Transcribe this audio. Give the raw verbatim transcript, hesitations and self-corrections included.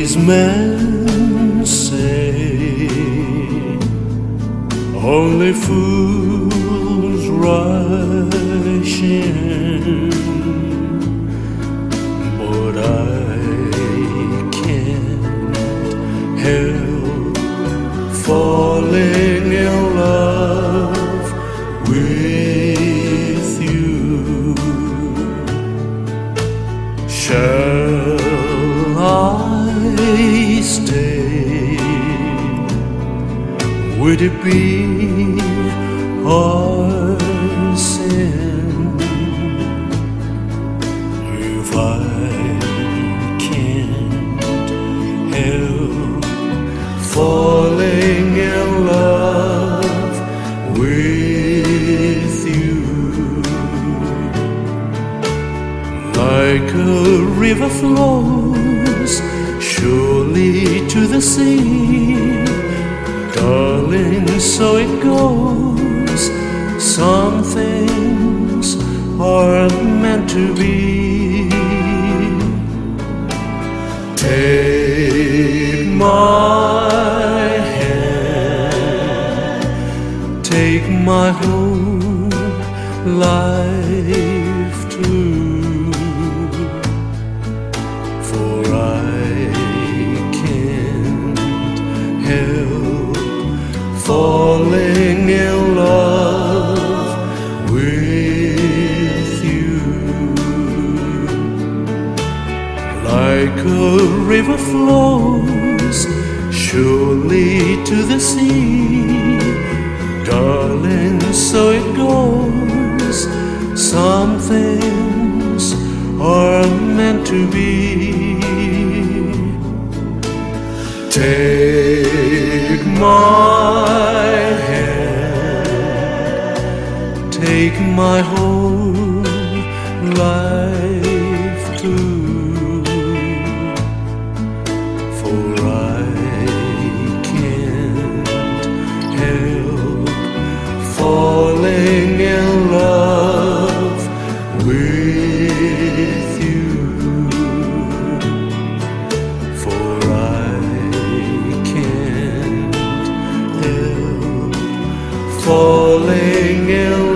These men say only fools rush in, but I can't help falling in love with you. Shall I stay? Would it be our sin if I can't help falling in love with you? Like a river flows surely to the sea, darling, so it goes. Some things are meant to be. Take my hand, take my whole life too, for I can't help falling in love with you. Like a river flows surely to the sea, darling, so it goes. Some things are meant to be. Take my hand, take my whole life too, for I can't help falling in love with you, for I can't help falling in love